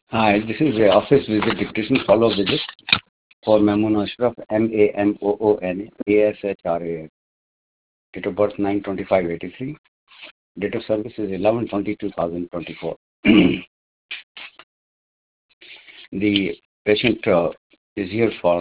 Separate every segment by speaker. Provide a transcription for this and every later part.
Speaker 1: Hi, this is a office visit dictation follow visit for Mamoon Ashraf, Mamoon Ashran. Date of birth 9/25/83. Date of service is 11/20/2024. The patient is here for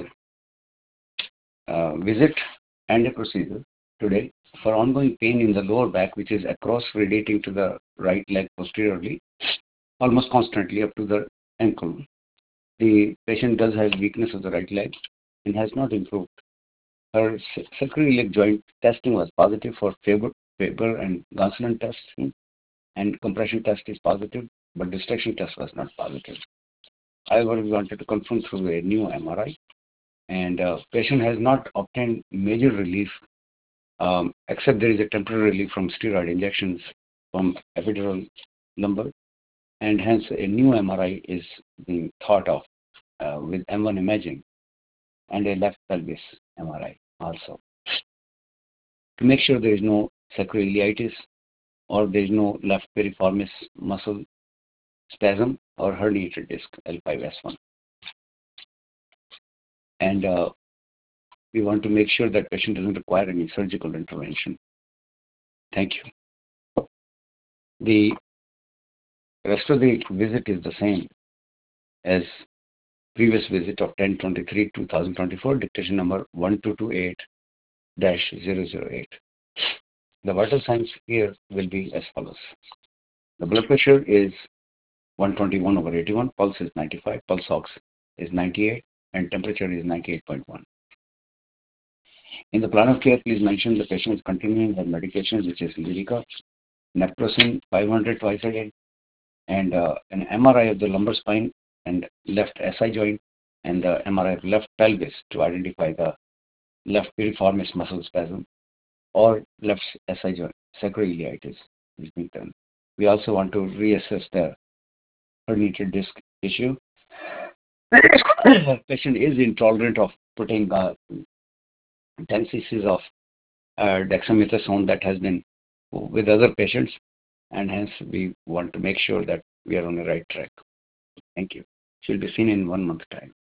Speaker 1: visit and a procedure today for ongoing pain in the lower back, which is across radiating to the right leg posteriorly, almost constantly up to the ankle. The patient does have weakness of the right leg and has not improved. Her sacroiliac joint testing was positive for Faber and Gonsalon testing, and compression test is positive, but distraction test was not positive. However, we wanted to confirm through a new MRI, and patient has not obtained major relief, except there is a temporary relief from steroid injections from epidural lumbar, and hence a new MRI is being thought of with M1 imaging and a left pelvis MRI also to make sure there is no sacroiliitis or there is no left piriformis muscle spasm or herniated disc L5S1. And we want to make sure that patient doesn't require any surgical intervention. Thank you. The rest of the visit is the same as previous visit of 10/23/2024, dictation number 1228-008. The vital signs here will be as follows. The blood pressure is 121/81, pulse is 95, pulse ox is 98, and temperature is 98.1. In the plan of care, please mention the patient is continuing her medications, which is Lyrica, Naproxen 500 twice a day, and an MRI of the lumbar spine and left SI joint, and the MRI of left pelvis to identify the left piriformis muscle spasm or left SI joint sacroiliitis is being done. We also want to reassess the herniated disc issue. Patient is intolerant of putting 10 cc's of dexamethasone that has been with other patients, and hence we want to make sure that we are on the right track. Thank you. She'll be seen in 1 month time.